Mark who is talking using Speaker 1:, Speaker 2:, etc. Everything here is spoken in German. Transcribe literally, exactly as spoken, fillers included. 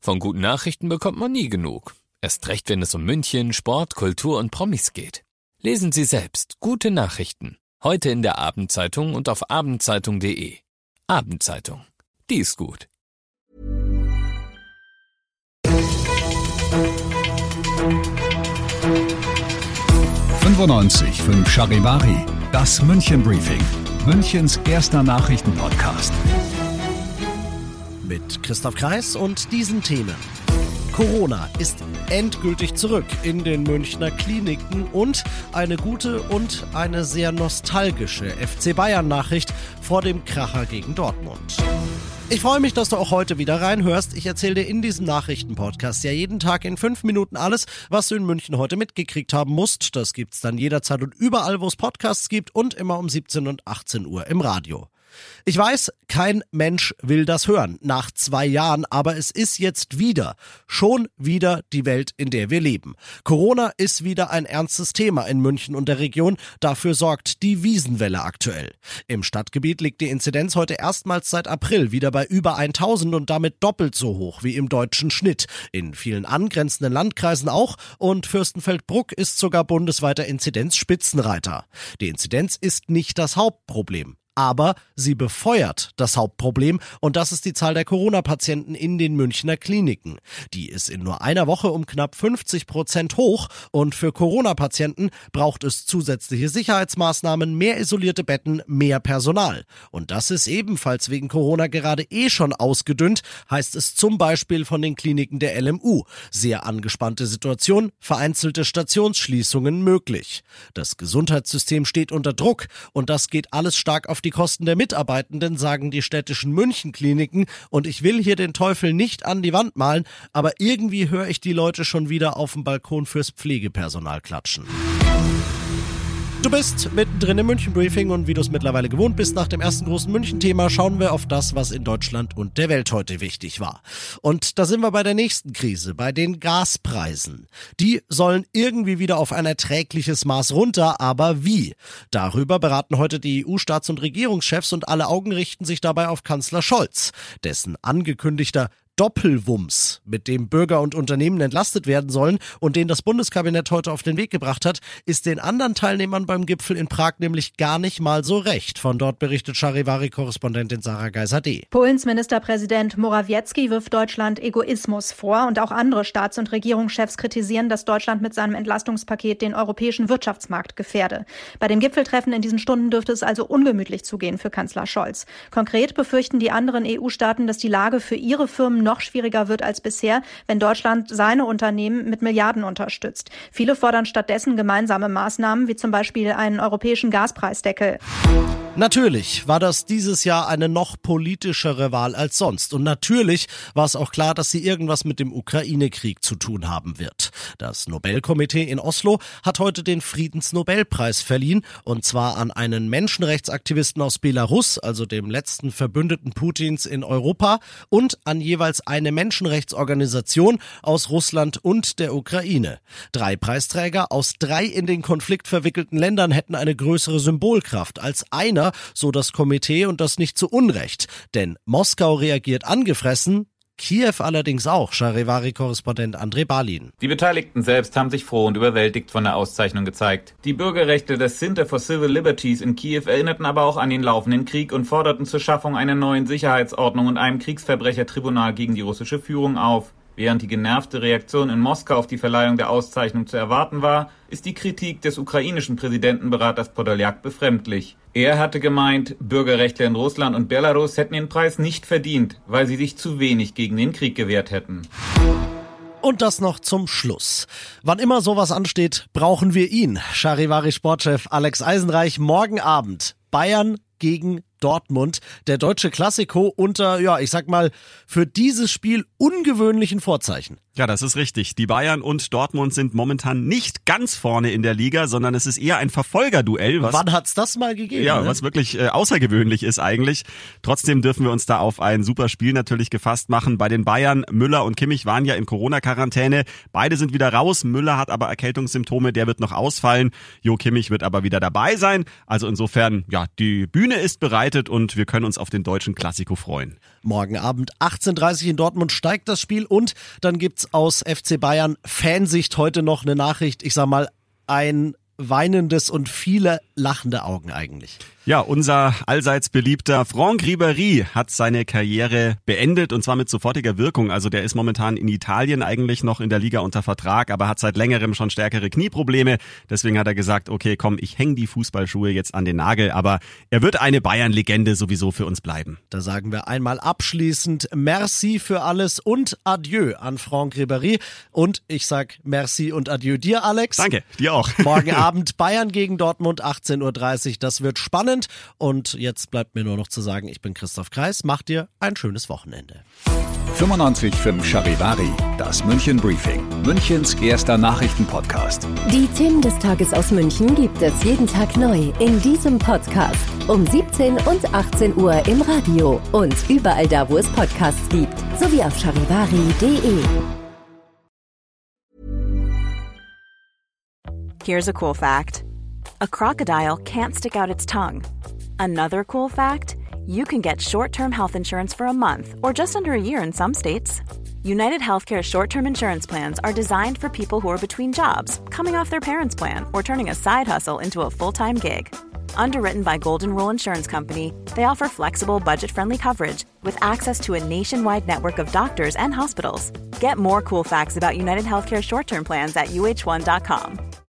Speaker 1: Von guten Nachrichten bekommt man nie genug. Erst recht, wenn es um München, Sport, Kultur und Promis geht. Lesen Sie selbst gute Nachrichten. Heute in der Abendzeitung und auf abendzeitung punkt de. Abendzeitung. Die ist gut.
Speaker 2: fünfundneunzig Komma fünf Charivari, das München Briefing, Münchens erster Nachrichtenpodcast.
Speaker 3: Mit Christoph Kreis und diesen Themen. Corona ist endgültig zurück in den Münchner Kliniken und eine gute und eine sehr nostalgische F C Bayern-Nachricht vor dem Kracher gegen Dortmund. Ich freue mich, dass du auch heute wieder reinhörst. Ich erzähle dir in diesem Nachrichtenpodcast ja jeden Tag in fünf Minuten alles, was du in München heute mitgekriegt haben musst. Das gibt's dann jederzeit und überall, wo es Podcasts gibt und immer um siebzehn und achtzehn Uhr im Radio. Ich weiß, kein Mensch will das hören, nach zwei Jahren, aber es ist jetzt wieder, schon wieder die Welt, in der wir leben. Corona ist wieder ein ernstes Thema in München und der Region, dafür sorgt die Wiesenwelle aktuell. Im Stadtgebiet liegt die Inzidenz heute erstmals seit April wieder bei über tausend und damit doppelt so hoch wie im deutschen Schnitt. In vielen angrenzenden Landkreisen auch und Fürstenfeldbruck ist sogar bundesweiter Inzidenzspitzenreiter. Die Inzidenz ist nicht das Hauptproblem. Aber sie befeuert das Hauptproblem und das ist die Zahl der Corona-Patienten in den Münchner Kliniken. Die ist in nur einer Woche um knapp fünfzig Prozent hoch und für Corona-Patienten braucht es zusätzliche Sicherheitsmaßnahmen, mehr isolierte Betten, mehr Personal. Und das ist ebenfalls wegen Corona gerade eh schon ausgedünnt, heißt es zum Beispiel von den Kliniken der L M U. Sehr angespannte Situation, vereinzelte Stationsschließungen möglich. Das Gesundheitssystem steht unter Druck und das geht alles stark auf die Kosten der Mitarbeitenden, sagen die städtischen München-Kliniken. Und ich will hier den Teufel nicht an die Wand malen, aber irgendwie höre ich die Leute schon wieder auf dem Balkon fürs Pflegepersonal klatschen. Du bist mittendrin im München-Briefing und wie du es mittlerweile gewohnt bist, nach dem ersten großen München-Thema schauen wir auf das, was in Deutschland und der Welt heute wichtig war. Und da sind wir bei der nächsten Krise, bei den Gaspreisen. Die sollen irgendwie wieder auf ein erträgliches Maß runter, aber wie? Darüber beraten heute die E U-Staats- und Regierungschefs und alle Augen richten sich dabei auf Kanzler Scholz, dessen angekündigter Doppelwumms, mit dem Bürger und Unternehmen entlastet werden sollen und den das Bundeskabinett heute auf den Weg gebracht hat, ist den anderen Teilnehmern beim Gipfel in Prag nämlich gar nicht mal so recht. Von dort berichtet Charivari-Korrespondentin Sarah Geiser-D.
Speaker 4: Polens Ministerpräsident Morawiecki wirft Deutschland Egoismus vor und auch andere Staats- und Regierungschefs kritisieren, dass Deutschland mit seinem Entlastungspaket den europäischen Wirtschaftsmarkt gefährde. Bei dem Gipfeltreffen in diesen Stunden dürfte es also ungemütlich zugehen für Kanzler Scholz. Konkret befürchten die anderen E U-Staaten, dass die Lage für ihre Firmen noch schwieriger wird als bisher, wenn Deutschland seine Unternehmen mit Milliarden unterstützt. Viele fordern stattdessen gemeinsame Maßnahmen, wie zum Beispiel einen europäischen Gaspreisdeckel.
Speaker 3: Natürlich war das dieses Jahr eine noch politischere Wahl als sonst. Und natürlich war es auch klar, dass sie irgendwas mit dem Ukraine-Krieg zu tun haben wird. Das Nobelkomitee in Oslo hat heute den Friedensnobelpreis verliehen. Und zwar an einen Menschenrechtsaktivisten aus Belarus, also dem letzten Verbündeten Putins in Europa, und an jeweils eine Menschenrechtsorganisation aus Russland und der Ukraine. Drei Preisträger aus drei in den Konflikt verwickelten Ländern hätten eine größere Symbolkraft als einer, so das Komitee, und das nicht zu Unrecht. Denn Moskau reagiert angefressen, Kiew allerdings auch, Charivari-Korrespondent André Balin.
Speaker 5: Die Beteiligten selbst haben sich froh und überwältigt von der Auszeichnung gezeigt. Die Bürgerrechte des Center for Civil Liberties in Kiew erinnerten aber auch an den laufenden Krieg und forderten zur Schaffung einer neuen Sicherheitsordnung und einem Kriegsverbrechertribunal gegen die russische Führung auf. Während die genervte Reaktion in Moskau auf die Verleihung der Auszeichnung zu erwarten war, ist die Kritik des ukrainischen Präsidentenberaters Podoljak befremdlich. Er hatte gemeint, Bürgerrechtler in Russland und Belarus hätten den Preis nicht verdient, weil sie sich zu wenig gegen den Krieg gewehrt hätten.
Speaker 3: Und das noch zum Schluss. Wann immer sowas ansteht, brauchen wir ihn. Charivari-Sportchef Alex Eisenreich, morgen Abend Bayern gegen Dortmund. Der deutsche Klassiko unter, ja, ich sag mal, für dieses Spiel ungewöhnlichen Vorzeichen.
Speaker 6: Ja, das ist richtig. Die Bayern und Dortmund sind momentan nicht ganz vorne in der Liga, sondern es ist eher ein Verfolgerduell. Was,
Speaker 3: Wann hat's das mal gegeben?
Speaker 6: Ja,
Speaker 3: ne?
Speaker 6: was wirklich äh, außergewöhnlich ist eigentlich. Trotzdem dürfen wir uns da auf ein super Spiel natürlich gefasst machen. Bei den Bayern, Müller und Kimmich waren ja in Corona-Quarantäne. Beide sind wieder raus. Müller hat aber Erkältungssymptome, der wird noch ausfallen. Jo Kimmich wird aber wieder dabei sein. Also insofern, ja, die Bühne ist bereit United und wir können uns auf den deutschen Klassiko freuen.
Speaker 3: Morgen Abend achtzehn Uhr dreißig in Dortmund steigt das Spiel und dann gibt's aus F C Bayern Fansicht heute noch eine Nachricht, ich sag mal, ein weinendes und viele lachende Augen eigentlich.
Speaker 6: Ja, unser allseits beliebter Franck Ribéry hat seine Karriere beendet und zwar mit sofortiger Wirkung. Also der ist momentan in Italien eigentlich noch in der Liga unter Vertrag, aber hat seit längerem schon stärkere Knieprobleme. Deswegen hat er gesagt, okay, komm, ich hänge die Fußballschuhe jetzt an den Nagel, aber er wird eine Bayern-Legende sowieso für uns bleiben.
Speaker 3: Da sagen wir einmal abschließend Merci für alles und Adieu an Franck Ribéry. Und ich sag Merci und Adieu dir, Alex.
Speaker 6: Danke, dir auch.
Speaker 3: Morgen Abend Bayern gegen Dortmund, achtzehn Uhr dreißig. Das wird spannend. Und jetzt bleibt mir nur noch zu sagen, ich bin Christoph Kreis. Macht dir ein schönes Wochenende.
Speaker 2: fünfundneunzig Komma fünf Charivari, das München Briefing, Münchens erster Nachrichtenpodcast.
Speaker 7: Die Themen des Tages aus München gibt es jeden Tag neu in diesem Podcast. Um siebzehn und achtzehn Uhr im Radio und überall da, wo es Podcasts gibt. Sowie auf charivari punkt de.
Speaker 8: Here's a cool fact. A crocodile can't stick out its tongue. Another cool fact, you can get short-term health insurance for a month or just under a year in some states. United Healthcare short-term insurance plans are designed for people who are between jobs, coming off their parents' plan, or turning a side hustle into a full-time gig. Underwritten by Golden Rule Insurance Company, they offer flexible, budget-friendly coverage with access to a nationwide network of doctors and hospitals. Get more cool facts about United Healthcare short-term plans at U H one dot com.